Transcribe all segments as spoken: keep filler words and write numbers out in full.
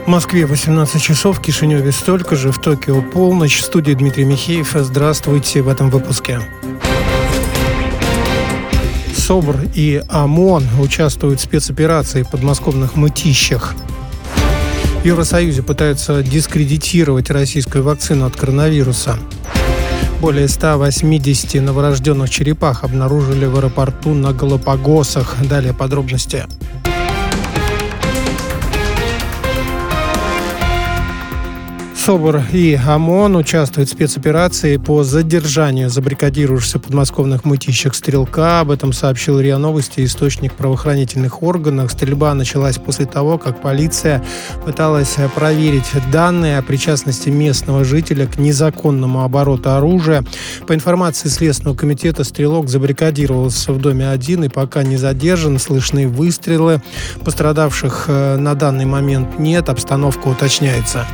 В Москве восемнадцать часов, в Кишиневе столько же, в Токио полночь. В студии Дмитрий Михеев. Здравствуйте в этом выпуске. СОБР и ОМОН участвуют в спецоперации в подмосковных мытищах. В Евросоюзе пытаются дискредитировать российскую вакцину от коронавируса. Более ста восьмидесяти новорожденных черепах обнаружили в аэропорту на Галапагосах. Далее подробности. СОБР и ОМОН участвуют в спецоперации по задержанию забаррикадировавшихся в подмосковных мытищах стрелка. Об этом сообщил РИА Новости источник в правоохранительных органах. Стрельба началась после того, как полиция пыталась проверить данные о причастности местного жителя к незаконному обороту оружия. По информации Следственного комитета, стрелок забаррикадировался в доме один и пока не задержан. Слышны выстрелы. Пострадавших на данный момент нет. Обстановка уточняется.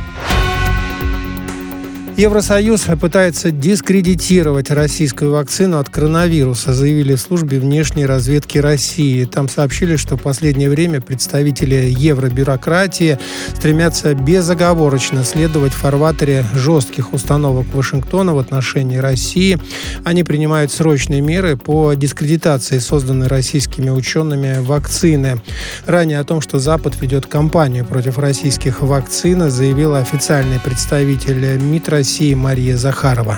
Евросоюз пытается дискредитировать российскую вакцину от коронавируса, заявили в службе внешней разведки России. Там сообщили, что в последнее время представители евробюрократии стремятся безоговорочно следовать в фарватере жестких установок Вашингтона в отношении России. Они принимают срочные меры по дискредитации созданной российскими учеными вакцины. Ранее о том, что Запад ведет кампанию против российских вакцин, заявила официальный представитель МИД России Мария Захарова.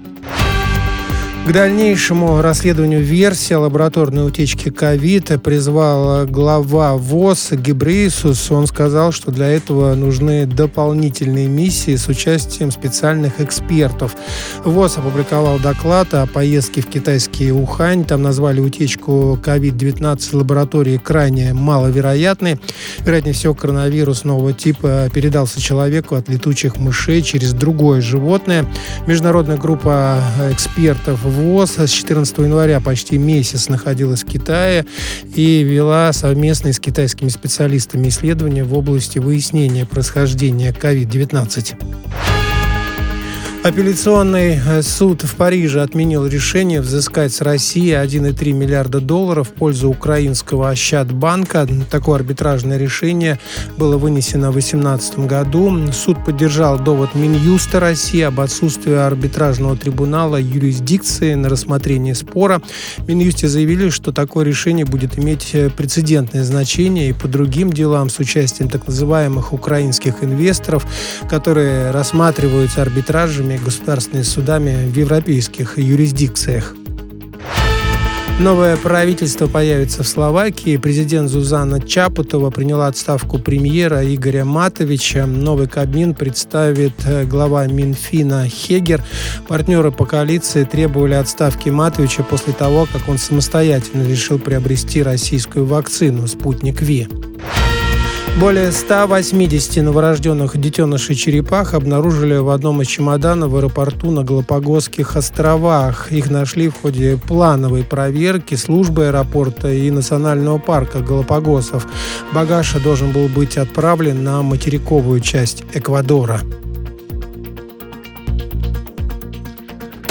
К дальнейшему расследованию версии лабораторной утечки ковид призвал глава ВОЗ Гебрейесус. Он сказал, что для этого нужны дополнительные миссии с участием специальных экспертов. ВОЗ опубликовал доклад о поездке в китайский Ухань. Там назвали утечку ковид девятнадцать лаборатории крайне маловероятной. Вероятнее всего, коронавирус нового типа передался человеку от летучих мышей через другое животное. Международная группа экспертов ВОЗ с четырнадцатого января почти месяц находилась в Китае и вела совместные с китайскими специалистами исследования в области выяснения происхождения ковид девятнадцать. Апелляционный суд в Париже отменил решение взыскать с России один целых три миллиарда долларов в пользу украинского Ощадбанка. Такое арбитражное решение было вынесено в две тысячи восемнадцатом году. Суд поддержал довод Минюста России об отсутствии арбитражного трибунала юрисдикции на рассмотрение спора. В Минюсте заявили, что такое решение будет иметь прецедентное значение и по другим делам с участием так называемых украинских инвесторов, которые рассматриваются арбитражами государственными судами в европейских юрисдикциях. Новое правительство появится в Словакии. Президент Зузана Чапутова приняла отставку премьера Игоря Матовича. Новый Кабмин представит глава Минфина Хегер. Партнеры по коалиции требовали отставки Матовича после того, как он самостоятельно решил приобрести российскую вакцину «Спутник Ви». Более ста восьмидесяти новорожденных детенышей черепах обнаружили в одном из чемоданов в аэропорту на Галапагосских островах. Их нашли в ходе плановой проверки службы аэропорта и национального парка Галапагосов. Багаж должен был быть отправлен на материковую часть Эквадора.